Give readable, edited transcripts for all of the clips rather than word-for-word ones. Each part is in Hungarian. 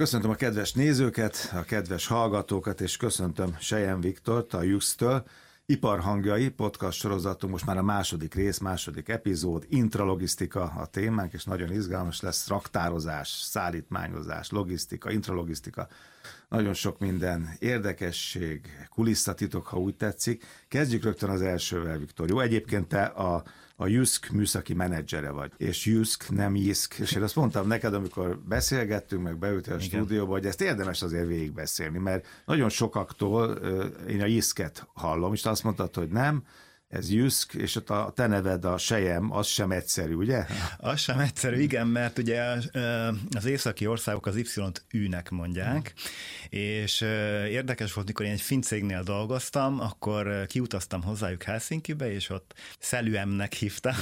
Köszöntöm a kedves nézőket, a kedves hallgatókat, és köszöntöm Sejem Viktort a JUSZ-től. Iparhangjai podcast sorozatunk, most már a második rész, második epizód, intralogisztika a témánk, és nagyon izgalmas lesz, raktározás, szállítmányozás, logisztika, intralogisztika, nagyon sok minden, érdekesség, kulisszatitok, ha úgy tetszik. Kezdjük rögtön az elsővel, Viktor. Jó, egyébként te a JUSZK műszaki menedzsere vagy, és JUSZK, nem JISZK, és én azt mondtam neked, amikor beszélgettünk, meg beültél a stúdióba, hogy ezt érdemes azért végigbeszélni, mert nagyon sokaktól én a JISZK-et hallom, és te azt mondtad, hogy nem, ez JUSZK, és a te neved, a Sejem, az sem egyszerű, ugye? Az sem egyszerű, igen, mert ugye az északi országok az Y-t Ü-nek mondják, és érdekes volt, mikor én egy finn cégnél dolgoztam, akkor kiutaztam hozzájuk Helsinkibe, és ott Szelüemnek hívta,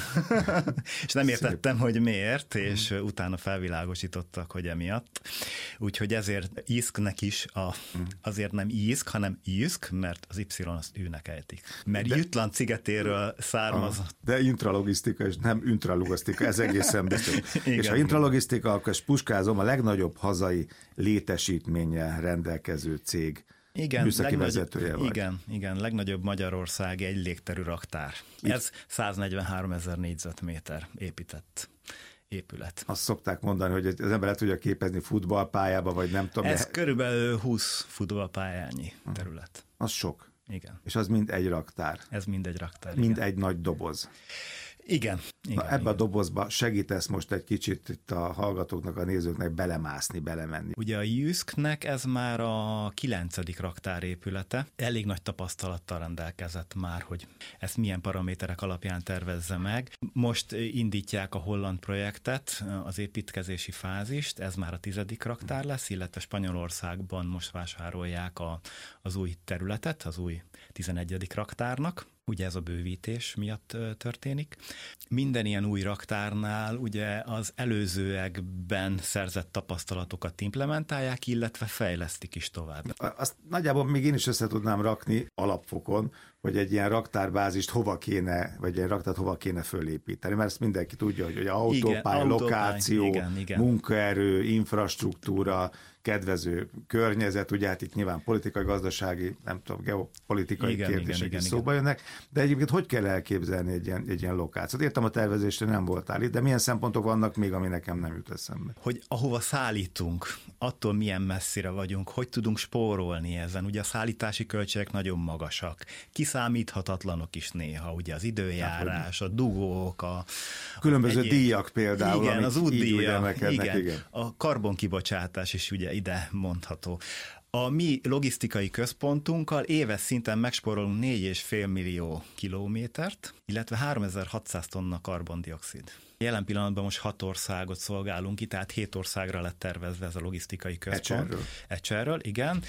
és nem értettem, hogy miért, és utána felvilágosítottak, hogy emiatt. Úgyhogy ezért JISZK-nek is azért nem JISZK, hanem JUSZK, mert az Y azt Ü-nek ejtik. Mert Jütland szigetéről származott. De intralogisztika, és nem intralogisztika, ez egészen biztos. És ha intralogisztika, akkor puskázom, a legnagyobb hazai létesítménnyel rendelkező cég műszaki vezetője vagy. Igen, legnagyobb Magyarországi egy légterű raktár. Ez 143 000 négyzetméter épített épület. Azt szokták mondani, hogy az ember le tudja képezni futballpályába, vagy nem tudom. Ez körülbelül 20 futballpályányi terület. Az sok. Igen. És az mind egy raktár. Ez mind egy raktár. Mind igen. egy nagy doboz. Igen. Ebbe a dobozba segítesz most egy kicsit itt a hallgatóknak, a nézőknek belemászni, belemenni. Ugye a JUSZK-nek ez már a 9. raktárépülete. Elég nagy tapasztalattal rendelkezett már, hogy ezt milyen paraméterek alapján tervezze meg. Most indítják a holland projektet, az építkezési fázist, ez már a 10. raktár lesz, illetve Spanyolországban most vásárolják az új területet, az új 11. raktárnak. Ugye ez a bővítés miatt történik. Minden ilyen új raktárnál ugye az előzőekben szerzett tapasztalatokat implementálják, illetve fejlesztik is tovább. Azt nagyjából még én is össze tudnám rakni alapfokon, hogy egy ilyen raktárbázist hova kéne, vagy egy raktárt hova kéne fölépíteni, mert ezt mindenki tudja, hogy autópálya, lokáció, igen. Munkaerő, infrastruktúra, kedvező környezet, ugye hát itt nyilván politikai, gazdasági, nem tudom, geopolitikai kérdések is szóba jönnek, de egyébként hogy kell elképzelni egy ilyen lokációt? Értem, a tervezésre nem voltál itt, de milyen szempontok vannak még, ami nekem nem jut eszembe? Hogy ahova szállítunk, attól milyen messzire vagyunk, hogy tudunk spórolni ezen. Ugye a szállítási költségek nagyon magasak, kiszámíthatatlanok is néha, ugye az időjárás, a dugók, különböző díjak például, igen, az útdíjak, igen. A karbonkibocsátás is ugye ide mondható. A mi logisztikai központunkkal éves szinten megspórolunk 4,5 millió kilométert, illetve 3600 tonna karbondioxid. Jelen pillanatban most 6 országot szolgálunk ki, tehát 7 országra lett tervezve ez a logisztikai központ. Ecserről, igen.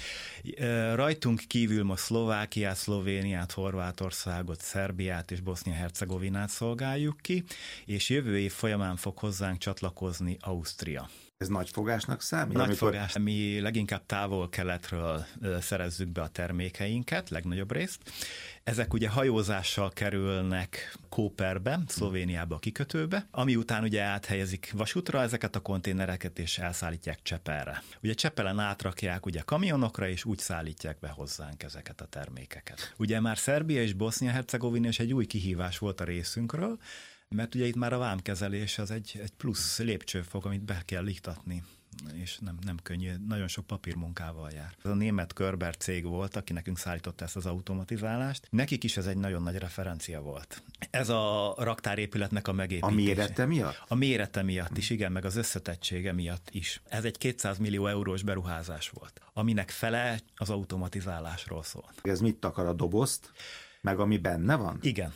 Rajtunk kívül most Szlovákiát, Szlovéniát, Horvátországot, Szerbiát és Bosznia-Hercegovinát szolgáljuk ki, és jövő év folyamán fog hozzánk csatlakozni Ausztria. Ez nagyfogásnak számít? Nagyfogás. Mi leginkább távol-keletről szerezzük be a termékeinket, legnagyobb részt. Ezek ugye hajózással kerülnek Kóperbe, Szlovéniába a kikötőbe, ami után ugye áthelyezik vasútra ezeket a konténereket, és elszállítják Csepelre. Ugye Csepelen átrakják ugye kamionokra, és úgy szállítják be hozzánk ezeket a termékeket. Ugye már Szerbia és Bosznia-Hercegovina is egy új kihívás volt a részünkről, mert ugye itt már a vámkezelés az egy plusz lépcsőfok, amit be kell iktatni, és nem könnyű, nagyon sok papírmunkával jár. Ez a német Körber cég volt, aki nekünk szállította ezt az automatizálást. Nekik is ez egy nagyon nagy referencia volt. Ez a raktárépületnek a megépítése. A mérete miatt? A mérete miatt is, igen, meg az összetettsége miatt is. Ez egy 200 millió eurós beruházás volt, aminek fele az automatizálásról szól. Ez mit takar, a dobozt, meg ami benne van? Igen.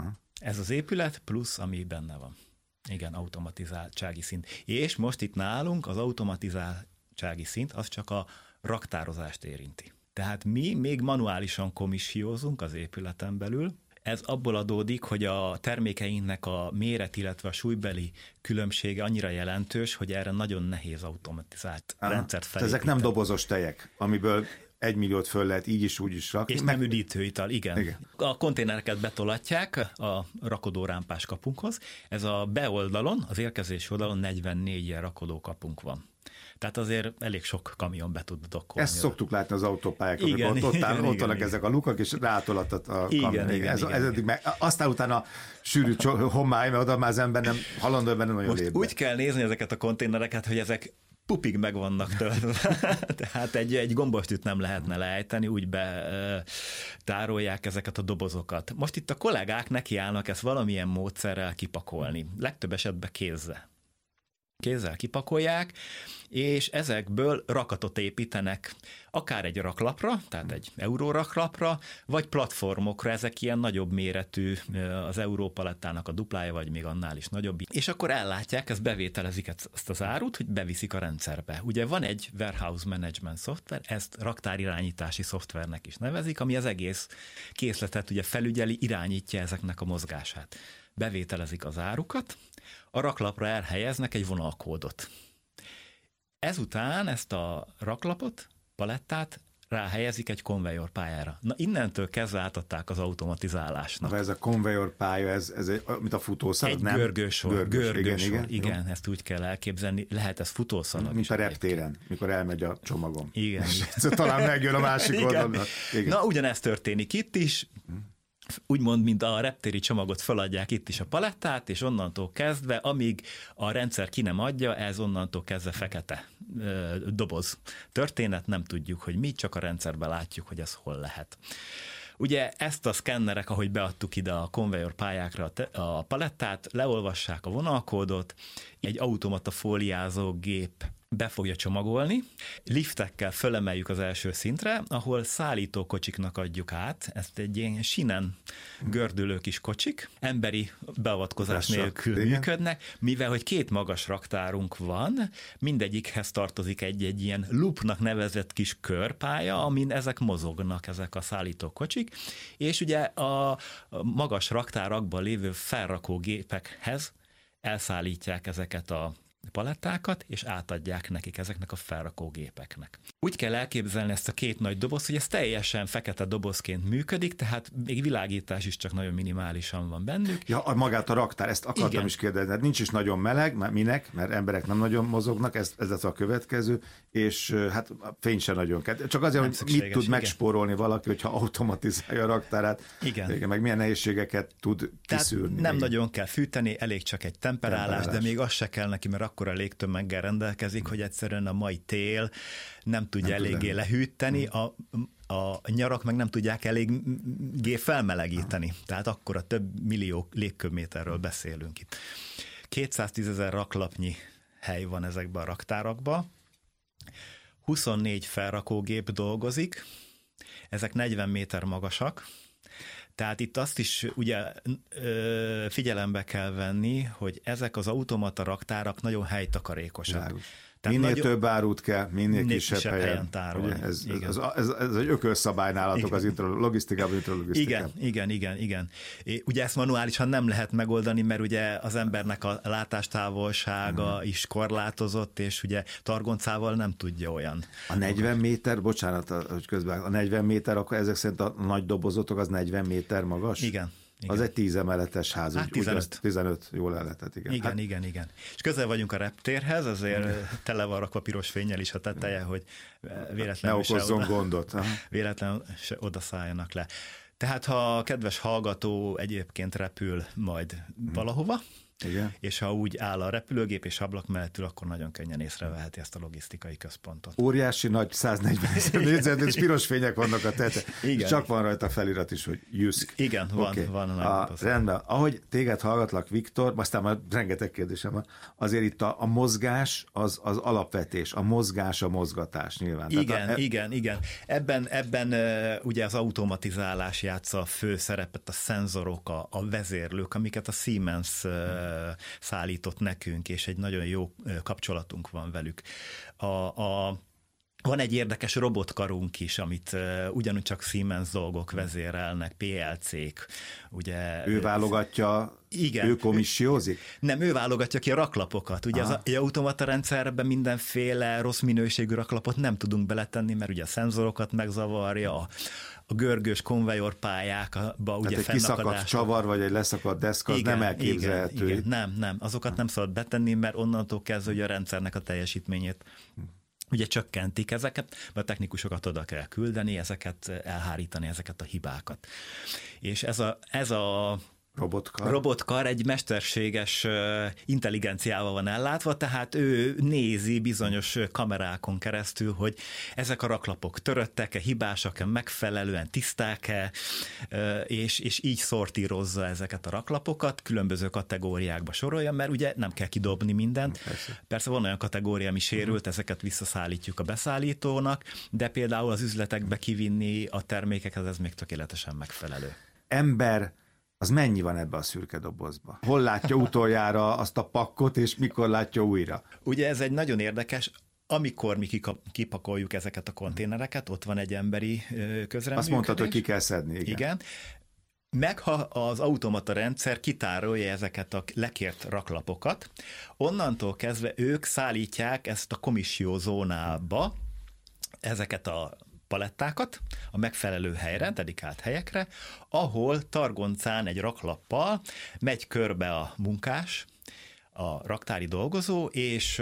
Ez az épület plusz, ami benne van. Igen, automatizáltsági szint. És most itt nálunk az automatizáltsági szint az csak a raktározást érinti. Tehát mi még manuálisan komissiózunk az épületen belül. Ez abból adódik, hogy a termékeinknek a méret, illetve a súlybeli különbsége annyira jelentős, hogy erre nagyon nehéz automatizált rendszert felépíteni. Ezek nem dobozos tejek, amiből 1 milliót föl lehet így is, úgy is rakni. És nem üdítőital, igen. A konténereket betolatják a rakodórámpás kapunkhoz. Ez a beoldalon, az érkezési oldalon 44 ilyen rakodókapunk van. Tehát azért elég sok kamion be tud dokkolni. Ezt szoktuk látni az autópályákon, igen, ott vannak ezek a lukak, és rátolatott a kamion. Igen. Aztán utána sűrű homály, mert oda már az ember nem halandó, ebben nem nagyon lép be. Úgy kell nézni ezeket a konténereket, hogy ezek pupig meg vannak töltve, tehát egy gombostűt nem lehetne leejteni, úgy betárolják ezeket a dobozokat. Most itt a kollégák nekiállnak ezt valamilyen módszerrel kipakolni, legtöbb esetben kézzel. Kézzel kipakolják, és ezekből rakatot építenek, akár egy raklapra, tehát egy euróraklapra, vagy platformokra, ezek ilyen nagyobb méretű, az európalettának a duplája, vagy még annál is nagyobb. És akkor ellátják, ezt bevételezik ezt az árut, hogy beviszik a rendszerbe. Ugye van egy warehouse management szoftver, ezt raktárirányítási szoftvernek is nevezik, ami az egész készletet ugye felügyeli, irányítja ezeknek a mozgását. Bevételezik az árukat, a raklapra elhelyeznek egy vonalkódot. Ezután ezt a raklapot, palettát ráhelyezik egy konvejor pályára. Na innentől kezdve átadták az automatizálásnak. Ez a konvejor pálya, ez mint a futószalad, nem? Görgősor. Igen, ezt úgy kell elképzelni. Lehet ez futószalad. Mint a reptéren, mikor elmegy a csomagom. Igen. Talán megjön a másik oldalon. Na ugyanezt történik itt is. Úgymond, mint a reptéri csomagot feladják itt is a palettát, és onnantól kezdve, amíg a rendszer ki nem adja, ez onnantól kezdve fekete doboz történet, nem tudjuk, hogy mi, csak a rendszerben látjuk, hogy ez hol lehet. Ugye ezt a szkennerek, ahogy beadtuk ide a konvejor pályákra a palettát, leolvassák a vonalkódot, egy automata fóliázó gép be fogja csomagolni, liftekkel fölemeljük az első szintre, ahol szállítókocsiknak adjuk át, ezt egy ilyen sinen gördülő kis kocsik, emberi beavatkozás nélkül működnek, mivel hogy 2 magas raktárunk van, mindegyikhez tartozik egy ilyen loopnak nevezett kis körpálya, amin ezek mozognak, ezek a szállítókocsik, és ugye a magas raktárakban lévő felrakógépekhez elszállítják ezeket a palettákat, és átadják nekik, ezeknek a felrakógépeknek. Úgy kell elképzelni ezt a 2 nagy dobozt, hogy ez teljesen fekete dobozként működik, tehát még világítás is csak nagyon minimálisan van bennük. Ja, magát a raktár, ezt akartam is kérdezni. Nincs is nagyon meleg, minek, mert emberek nem nagyon mozognak, ez lesz a következő, és hát a fény sem nagyon kell. Csak azért, hogy mit tud megspórolni valaki, hogyha automatizálja a raktárát, meg milyen nehézségeket tud kiszűrni. Nem nagyon kell fűteni, elég csak egy temperálás, de még az se kell neki, mert akkor a légtömeggel rendelkezik, hogy egyszerűen a mai tél nem tudja eléggé lehűteni, a nyarak meg nem tudják eléggé felmelegíteni. Tehát akkor a több millió légköbméterről beszélünk itt. 210 000 raklapnyi hely van ezekben a raktárakban, 24 felrakógép dolgozik, ezek 40 méter magasak, tehát itt azt is ugye figyelembe kell venni, hogy ezek az automata raktárak nagyon helytakarékosak. Minél több árut kell, minél kisebb helyen tárolni. Ez egy ökölszabály nálatok az logisztikában, Igen. Ugye ezt manuálisan nem lehet megoldani, mert ugye az embernek a látástávolsága is korlátozott, és ugye targoncával nem tudja olyan. A 40 méter, bocsánat, hogy közben, a 40 méter, akkor ezek szerint a nagy dobozotok az 40 méter magas? Igen. Az egy 10 emeletes ház. Hát 15 jól el lehetett, igen. Igen. És közel vagyunk a reptérhez, azért tele van rakva piros fénnyel is a teteje, hogy véletlenül ne okozzon gondot. Véletlenül se odaszálljanak le. Tehát ha a kedves hallgató egyébként repül majd valahova, igen. És ha úgy áll a repülőgép és ablak mellett ül, akkor nagyon könnyen észreveheti ezt a logisztikai központot. Óriási nagy 140 négyzetméteres piros fények vannak a tetején. Csak van rajta felirat is, hogy JUSZK. Igen, van a nagy rendben. Ahogy téged hallgatlak, Viktor, aztán már rengeteg kérdésem van, azért itt a mozgás az alapvetés, a mozgás a mozgatás nyilván. Igen. Ebben ugye az automatizálás játsza a fő szerepet, a szenzorok, a vezérlők, amiket a Siemens szállított nekünk, és egy nagyon jó kapcsolatunk van velük. Van egy érdekes robotkarunk is, amit ugyanúgy csak Siemens dolgok vezérelnek, PLC-k. Ugye, ő válogatja Igen. Ő komissiózik? Nem, ő válogatja ki a raklapokat. Ugye az automata rendszerben mindenféle rossz minőségű raklapot nem tudunk beletenni, mert ugye a szenzorokat megzavarja, a görgős konvejorpályákba ugye egy kiszakadt csavar, vagy egy leszakadt deszka, az nem elképzelhető. Igen, nem. Azokat nem szabad betenni, mert onnantól kezdve, hogy a rendszernek a teljesítményét ugye csökkentik ezeket, mert a technikusokat oda kell küldeni, ezeket elhárítani, ezeket a hibákat. És ez a robotkar egy mesterséges intelligenciával van ellátva, tehát ő nézi bizonyos kamerákon keresztül, hogy ezek a raklapok töröttek-e, hibásak-e, megfelelően tiszták-e, és így szortírozza ezeket a raklapokat, különböző kategóriákba sorolja, mert ugye nem kell kidobni mindent. Persze van olyan kategória, ami sérült, ezeket visszaszállítjuk a beszállítónak, de például az üzletekbe kivinni a termékeket, ez még tökéletesen megfelelő. Ember, az mennyi van ebbe a szürke dobozba? Hol látja utoljára azt a pakkot, és mikor látja újra? Ugye ez egy nagyon érdekes, amikor mi kipakoljuk ezeket a konténereket, ott van egy emberi közreműködés. Azt mondtad, hogy ki kell szedni. Igen. Meg ha az automata rendszer kitárolja ezeket a lekért raklapokat, onnantól kezdve ők szállítják ezt a komissiózónába, ezeket a palettákat a megfelelő helyre, dedikált helyekre, ahol targoncán egy raklappal megy körbe a munkás, a raktári dolgozó, és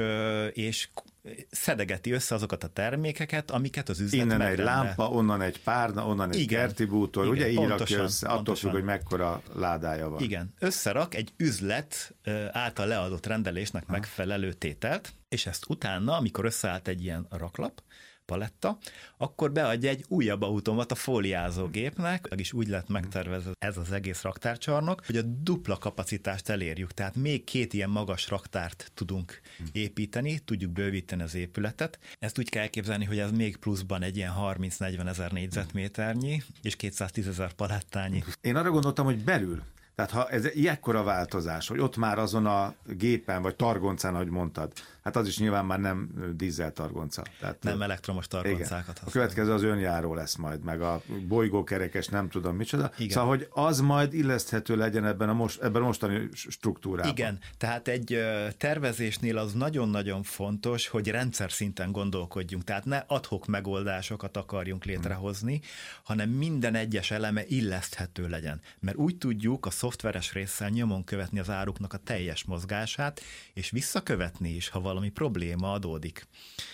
szedegeti össze azokat a termékeket, amiket az üzlet innen megrendel. Egy lámpa, onnan egy párna, onnan egy kerti bútor, ugye így rakja össze, attól függ, hogy mekkora ládája van. Igen, összerak egy üzlet által leadott rendelésnek megfelelő tételt, és ezt utána, amikor összeállt egy ilyen raklap, paletta, akkor beadja egy újabb automata fóliázógépnek, és úgy lett megtervezve ez az egész raktárcsarnok, hogy a dupla kapacitást elérjük, tehát még 2 ilyen magas raktárt tudunk építeni, tudjuk bővíteni az épületet. Ezt úgy kell elképzelni, hogy ez még pluszban egy ilyen 30-40 ezer négyzetméternyi, és 210 000 palettányi. Én arra gondoltam, hogy belül, tehát ha ez ilyekkora változás, hogy ott már azon a gépen, vagy targoncán, ahogy mondtad, hát az is nyilván már nem dízel targonca. Tehát nem elektromos targoncákat használ. A következő az önjáró lesz majd, meg a bolygókerekes, nem tudom micsoda. Igen. Szóval, hogy az majd illeszthető legyen ebben a mostani struktúrában. Igen, tehát egy tervezésnél az nagyon-nagyon fontos, hogy rendszer szinten gondolkodjunk, tehát ne ad-hoc megoldásokat akarjunk létrehozni, hanem minden egyes eleme illeszthető legyen. Mert úgy tudjuk a szoftveres résszel nyomon követni az áruknak a teljes mozgását, és visszakövetni is, ha valami probléma adódik.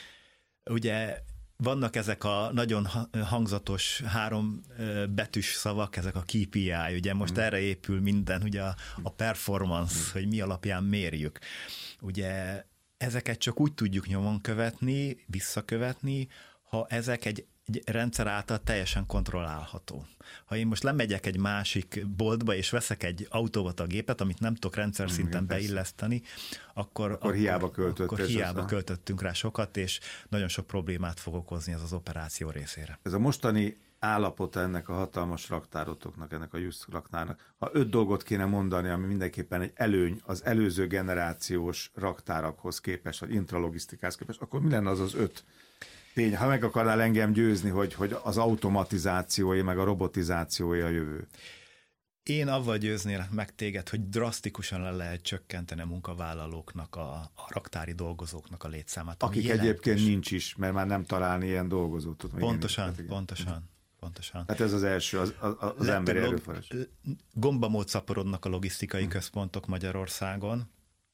Ugye vannak ezek a nagyon hangzatos 3 betűs szavak, ezek a KPI, ugye most erre épül minden, ugye a performance, hogy mi alapján mérjük. Ugye ezeket csak úgy tudjuk nyomon követni, visszakövetni, ha ezek egy rendszer által teljesen kontrollálható. Ha én most lemegyek egy másik boltba, és veszek egy automata gépet, amit nem tudok rendszer szinten beilleszteni, akkor hiába költöttünk rá sokat, és nagyon sok problémát fog okozni ez az operáció részére. Ez a mostani állapota ennek a hatalmas raktárotoknak, ennek a Just raktárnak, ha 5 dolgot kéne mondani, ami mindenképpen egy előny az előző generációs raktárakhoz képest, vagy intralogisztikához képest, akkor mi lenne az az 5 tény, ha meg akarnál engem győzni, hogy az automatizációja, meg a robotizációja a jövő? Én avval győznélek meg téged, hogy drasztikusan le lehet csökkenteni a munkavállalóknak, a raktári dolgozóknak a létszámát. Akik egyébként nincs is, mert már nem találni ilyen dolgozót. Pontosan. Hát ez az első, az emberi erőforrás. Gombamód szaporodnak a logisztikai központok Magyarországon.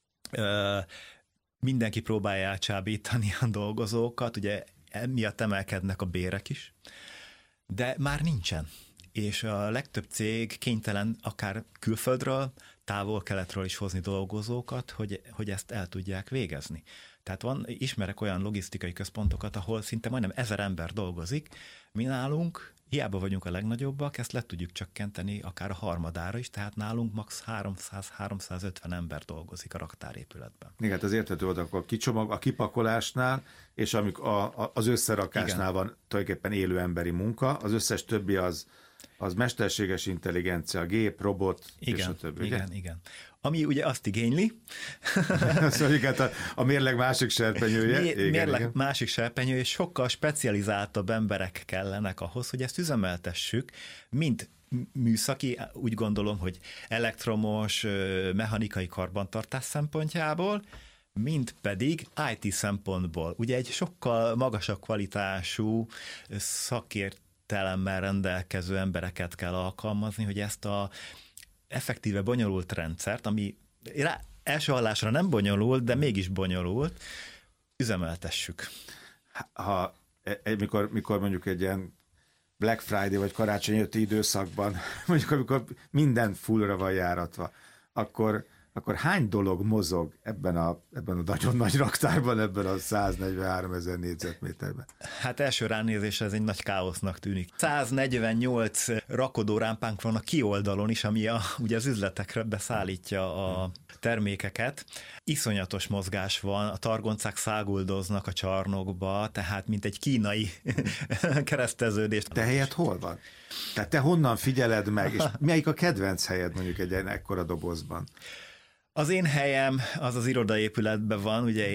Mindenki próbálja elcsábítani a dolgozókat, ugye emiatt emelkednek a bérek is, de már nincsen. És a legtöbb cég kénytelen akár külföldről, távol-keletről is hozni dolgozókat, hogy ezt el tudják végezni. Tehát ismerek olyan logisztikai központokat, ahol szinte majdnem 1000 ember dolgozik, mi nálunk hiába vagyunk a legnagyobbak, ezt le tudjuk csökkenteni akár a harmadára is, tehát nálunk max. 300-350 ember dolgozik a raktárépületben. Igen, az érthető volt, akkor a kipakolásnál, és az összerakásnál igen. Van tulajdonképpen élő emberi munka, az összes többi az mesterséges intelligencia, gép, robot, igen, és a többi. Igen. Ami ugye azt igényli. Szóval a mérleg másik serpenyője. Mérleg másik serpenyője, és sokkal specializáltabb emberek kellenek ahhoz, hogy ezt üzemeltessük, mint műszaki, úgy gondolom, hogy elektromos, mechanikai karbantartás szempontjából, mint pedig IT szempontból. Ugye egy sokkal magasabb kvalitású szakértelemmel rendelkező embereket kell alkalmazni, hogy ezt a effektíve bonyolult rendszert, ami első hallásra nem bonyolult, de mégis bonyolult, üzemeltessük. Mikor mondjuk egy ilyen Black Friday vagy karácsony előtti időszakban, mondjuk amikor minden fullra van járatva, akkor hány dolog mozog ebben a nagyon nagy raktárban, ebben a 143 000 négyzetméterben? Hát első ránézésre ez egy nagy káosznak tűnik. 148 rakodórámpánk van a kioldalon is, ami ugye az üzletekre beszállítja a termékeket. Iszonyatos mozgás van, a targoncák száguldoznak a csarnokba, tehát mint egy kínai kereszteződés. Te helyed hol van? Tehát te honnan figyeled meg, és melyik a kedvenc helyed mondjuk egy ekkora dobozban? Az én helyem az irodaépületben van, ugye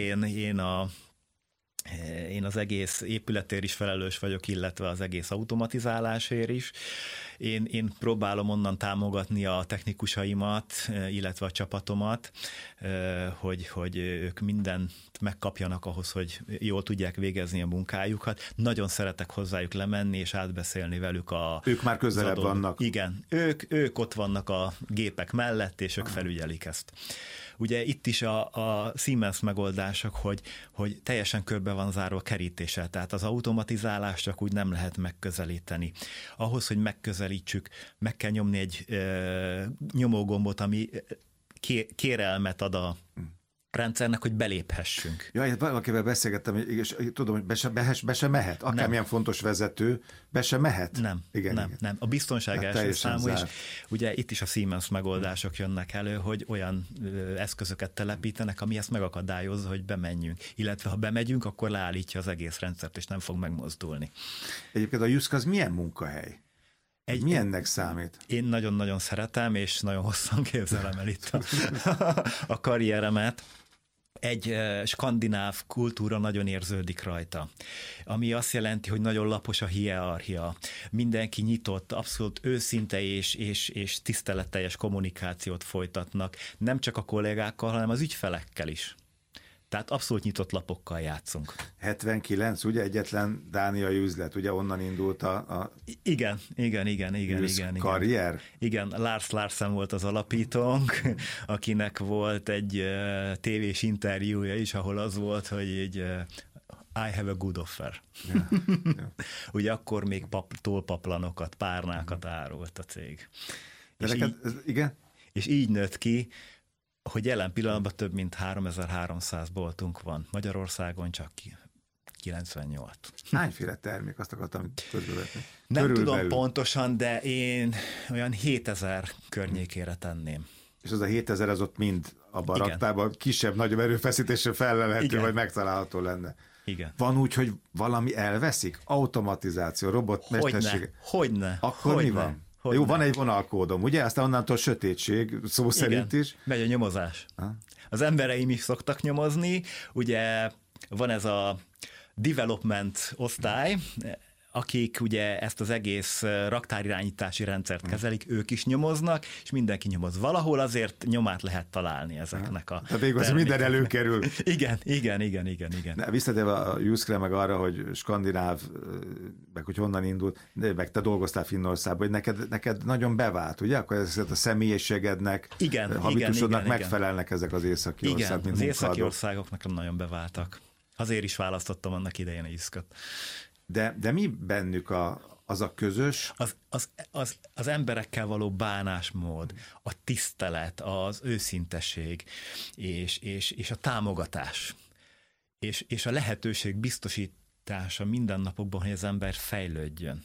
én az egész épületért is felelős vagyok, illetve az egész automatizálásért is. Én próbálom onnan támogatni a technikusaimat, illetve a csapatomat, hogy ők mindent megkapjanak ahhoz, hogy jól tudják végezni a munkájukat. Nagyon szeretek hozzájuk lemenni és átbeszélni velük Ők már közelebb vannak. Igen, ők ott vannak a gépek mellett, és ők felügyelik ezt. Ugye itt is a Siemens megoldások, hogy teljesen körbe van zárva a kerítéssel, tehát az automatizálást csak úgy nem lehet megközelíteni. Ahhoz, hogy megközelítsük, meg kell nyomni egy nyomógombot, ami kérelmet ad a rendszernek, hogy beléphessünk. Ja, én valakivel beszélgettem, és tudom, hogy be se mehet. Akármilyen fontos vezető, be se mehet. Nem. A biztonság hát első számú, és ugye itt is a Siemens megoldások jönnek elő, hogy olyan eszközöket telepítenek, ami ezt megakadályozza, hogy bemenjünk. Illetve ha bemegyünk, akkor leállítja az egész rendszert, és nem fog megmozdulni. Egyébként a Jusk az milyen munkahely? Milyennek számít? Én nagyon-nagyon szeretem, és nagyon hosszan képzelem el itt a karrieremet. Egy skandináv kultúra nagyon érződik rajta, ami azt jelenti, hogy nagyon lapos a hierarchia. Mindenki nyitott, abszolút őszinte és tiszteletteljes kommunikációt folytatnak, nem csak a kollégákkal, hanem az ügyfelekkel is. Tehát abszolút nyitott lapokkal játszunk. 79, ugye egyetlen dániai üzlet, ugye onnan indult a Igen. karrier? Igen, Lars Larsen volt az alapítónk, akinek volt egy tévés interjúja is, ahol az volt, hogy egy I have a good offer. Yeah. Ugye akkor még tollpaplanokat, párnákat árult a cég. Igen? És így nőtt ki, hogy jelen pillanatban több mint 3300 boltunk van. Magyarországon csak 98. Hányféle termék, azt akartam közbevetni? Nem tudom pontosan, de én olyan 7000 környékére tenném. És az a 7000 az ott mind a baraktában kisebb-nagyobb erőfeszítésre fellelhető, vagy megtalálható lenne. Igen. Van úgy, hogy valami elveszik? Automatizáció, robotmesterség? Hogyne. Akkor mi van? Jó, van egy vonalkódom, ugye? Aztán onnantól sötétség, szó szerint is. Megy a nyomozás. Az embereim is szoktak nyomozni, ugye van ez a development osztály, akik ugye ezt az egész raktárirányítási rendszert kezelik, ők is nyomoznak, és mindenki nyomoz. Valahol azért nyomát lehet találni ezeknek a... Tehát végül minden előkerül. Igen. Visszatérve a Juskre, meg arra, hogy skandináv, meg hogy honnan indult, meg te dolgoztál Finnországban, hogy neked nagyon bevált, ugye? Akkor ezeket a személyiségednek, habitusodnak megfelelnek ezek az északi országok, mint az északi országoknak nagyon beváltak. Azért is választottam annak idején a Juskot. De mi bennük az a közös? Az emberekkel való bánásmód, a tisztelet, az őszinteség és a támogatás. És a lehetőség biztosítása mindennapokban, hogy az ember fejlődjön.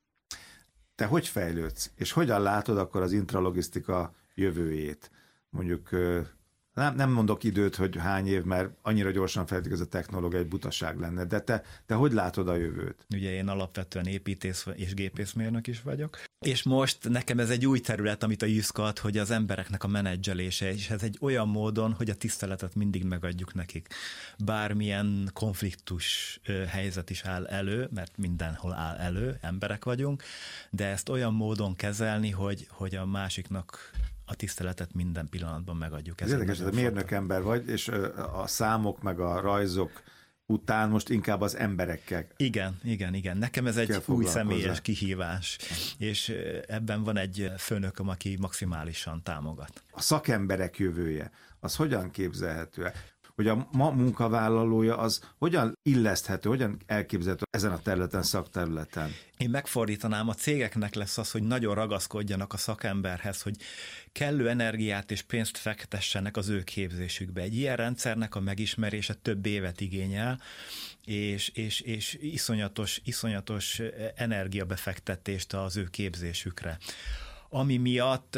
Te hogy fejlődsz? És hogyan látod akkor az intralogisztika jövőjét? Mondjuk nem mondok időt, hogy hány év, mert annyira gyorsan fejlődik ez a technológia, egy butaság lenne, de te hogy látod a jövőt? Ugye én alapvetően építész és gépészmérnök is vagyok, és most nekem ez egy új terület, amit a JÜSZK ad, hogy az embereknek a menedzselése, és ez egy olyan módon, hogy a tiszteletet mindig megadjuk nekik. Bármilyen konfliktus helyzet is áll elő, mert mindenhol áll elő, emberek vagyunk, de ezt olyan módon kezelni, hogy a másiknak a tiszteletet minden pillanatban megadjuk. Ez érdekes, hogy mérnök ember vagy, és a számok meg a rajzok után most inkább az emberekkel. Igen. Nekem ez egy új személyes kihívás, és ebben van egy főnököm, aki maximálisan támogat. A szakemberek jövője, az hogyan képzelhető? Hogy a ma munkavállalója az hogyan illeszthető, hogyan elképzelhető ezen a területen, szakterületen? Én megfordítanám, a cégeknek lesz az, hogy nagyon ragaszkodjanak a szakemberhez, hogy kellő energiát és pénzt fektessenek az ő képzésükbe. Egy ilyen rendszernek a megismerése több évet igényel, és iszonyatos energiabefektetést az ő képzésükre. Ami miatt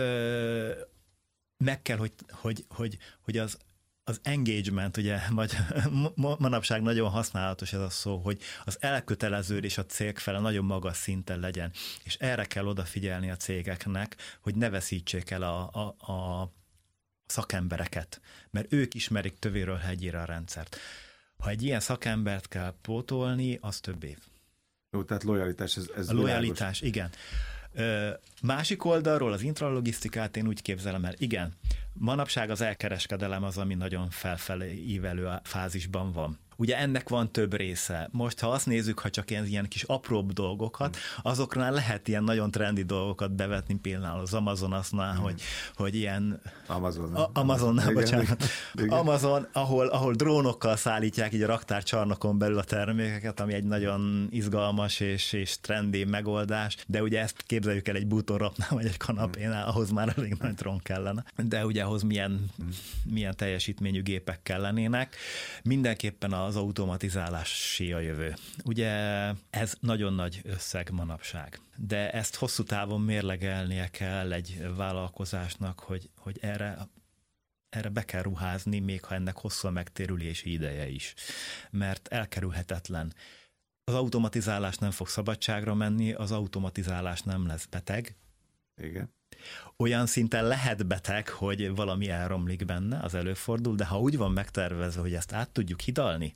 meg kell, hogy az engagement, ugye manapság nagyon használatos ez a szó, hogy az elköteleződés a cég fele nagyon magas szinten legyen, és erre kell odafigyelni a cégeknek, hogy ne veszítsék el a szakembereket, mert ők ismerik tövéről hegyére a rendszert. Ha egy ilyen szakembert kell pótolni, az több év. Jó, tehát lojalitás, ez a lojalitás, igen. Másik oldalról az intralogisztikát én úgy képzelem el, igen, manapság az elkereskedelem az, ami nagyon felfelé ívelő fázisban van. Ugye ennek van több része. Most, ha azt nézzük, ha csak ilyen kis apróbb dolgokat, azoknál lehet ilyen nagyon trendi dolgokat bevetni, például az Amazon aztnál, hogy ilyen... Amazonnál, bocsánat. Igen. Amazon, ahol drónokkal szállítják így a raktárcsarnokon belül a termékeket, ami egy nagyon izgalmas és trendi megoldás, de ugye ezt képzeljük el egy bútorrapnál, vagy egy kanapénál, ahhoz már elég nagy drón kellene. De ugye ahhoz milyen teljesítményű gépek kellenének. Mindenképpen az automatizálási a jövő. Ugye ez nagyon nagy összeg manapság, de ezt hosszú távon mérlegelnie kell egy vállalkozásnak, hogy erre be kell ruházni, még ha ennek hosszú a megtérülési ideje is, mert elkerülhetetlen. Az automatizálás nem fog szabadságra menni, az automatizálás nem lesz beteg. Igen. Olyan szinten lehet beteg, hogy valami elromlik benne, az előfordul, de ha úgy van megtervezve, hogy ezt át tudjuk hidalni,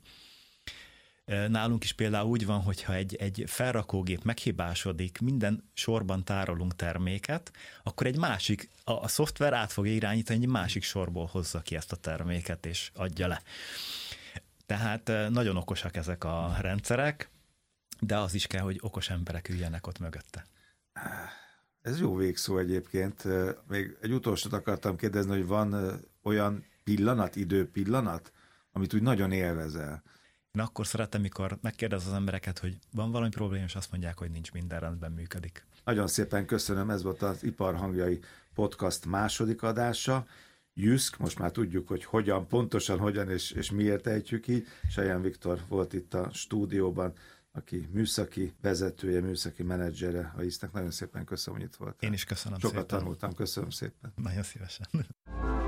nálunk is például úgy van, hogyha egy felrakógép meghibásodik, minden sorban tárolunk terméket, akkor egy másik, a szoftver át fogja irányítani, egy másik sorból hozza ki ezt a terméket, és adja le. Tehát nagyon okosak ezek a rendszerek, de az is kell, hogy okos emberek üljenek ott mögötte. Ez jó végszó egyébként. Még egy utolsót akartam kérdezni, hogy van olyan időpillanat, amit úgy nagyon élvezel. Én akkor szeretem, mikor megkérdez az embereket, hogy van valami probléma, és azt mondják, hogy nincs, minden rendben működik. Nagyon szépen köszönöm, ez volt az Ipar Hangjai Podcast második adása. JÜSZK, most már tudjuk, hogy pontosan hogyan és miért ejtjük így. Selyem Viktor volt itt a stúdióban, aki műszaki vezetője, műszaki menedzsere a JÜSZK-nek. Nagyon szépen köszönöm, hogy itt volt. Én is köszönöm szépen. Sokat tanultam, köszönöm szépen. Nagyon szívesen.